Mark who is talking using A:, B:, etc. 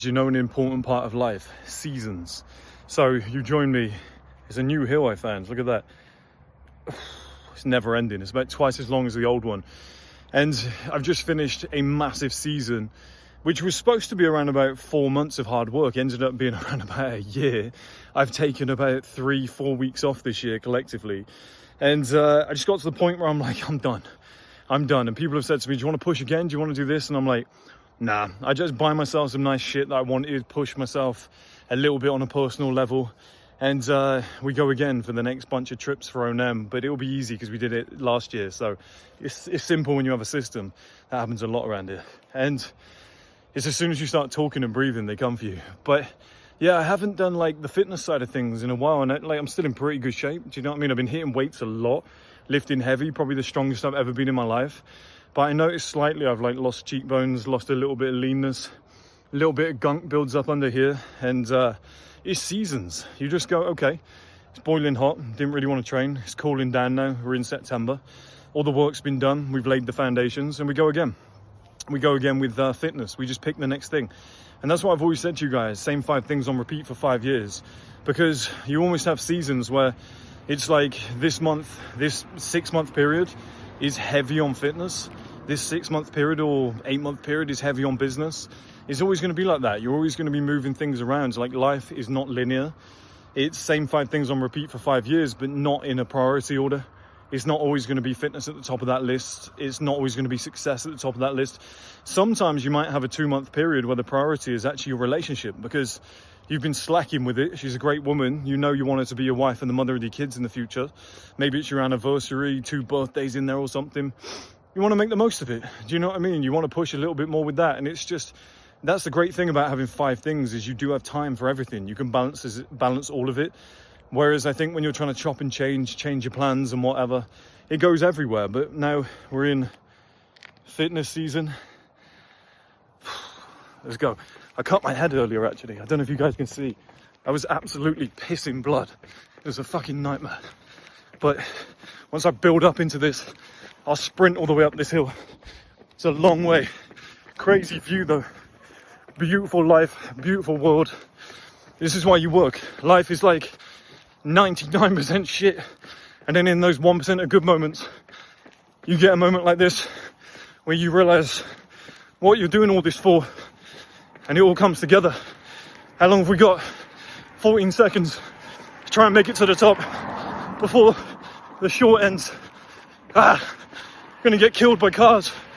A: You know, an important part of life, seasons. So you join me. It's a new hill I found. Look at that. It's never ending. It's about twice as long as the old one. And I've just finished a massive season, which was supposed to be around about 4 months of hard work. Ended up being around about a year. I've taken about 3-4 weeks off this year collectively. And I just got to the point where I'm like, I'm done. And people have said to me, do you want to push again? Do you want to do this? And I'm like, nah, I just buy myself some nice shit that I wanted, push myself a little bit on a personal level. And we go again for the next bunch of trips for O&M, but it'll be easy because we did it last year. So it's simple when you have a system. That happens a lot around here. And it's as soon as you start talking and breathing, they come for you. But yeah, I haven't done like the fitness side of things in a while. And I'm still in pretty good shape. Do you know what I mean? I've been hitting weights a lot, lifting heavy, probably the strongest I've ever been in my life. But I noticed slightly I've like lost cheekbones, lost a little bit of leanness, a little bit of gunk builds up under here. And it's seasons. You just go, okay, it's boiling hot, didn't really want to train. It's cooling down now, we're in September. All the work's been done, we've laid the foundations, and we go again. We go again with fitness. We just pick the next thing. And that's what I've always said to you guys, same 5 things on repeat for 5 years. Because you almost have seasons where it's like this month, this 6-month period is heavy on fitness. This 6-month period or 8-month period is heavy on business. It's always going to be like that. You're always going to be moving things around. Like, life is not linear. It's same 5 things on repeat for 5 years, but not in a priority order. It's not always going to be fitness at the top of that list. It's not always going to be success at the top of that list. Sometimes you might have a 2-month period where the priority is actually your relationship because you've been slacking with it. She's a great woman. You know you want her to be your wife and the mother of your kids in the future. Maybe it's your anniversary, 2 birthdays in there or something. You want to make the most of it. Do you know what I mean? You want to push a little bit more with that. And it's just, that's the great thing about having 5 things is you do have time for everything. You can balance all of it. Whereas I think when you're trying to chop and change your plans and whatever, it goes everywhere. But now we're in fitness season. Let's go. I cut my head earlier, actually. I don't know if you guys can see. I was absolutely pissing blood. It was a fucking nightmare. But once I build up into this, I'll sprint all the way up this hill. It's a long way. Crazy view though. Beautiful life, beautiful world. This is why you work. Life is like 99% shit. And then in those 1% of good moments, you get a moment like this where you realize what you're doing all this for. And it all comes together. How long have we got? 14 seconds to try and make it to the top before the short ends. Gonna get killed by cars.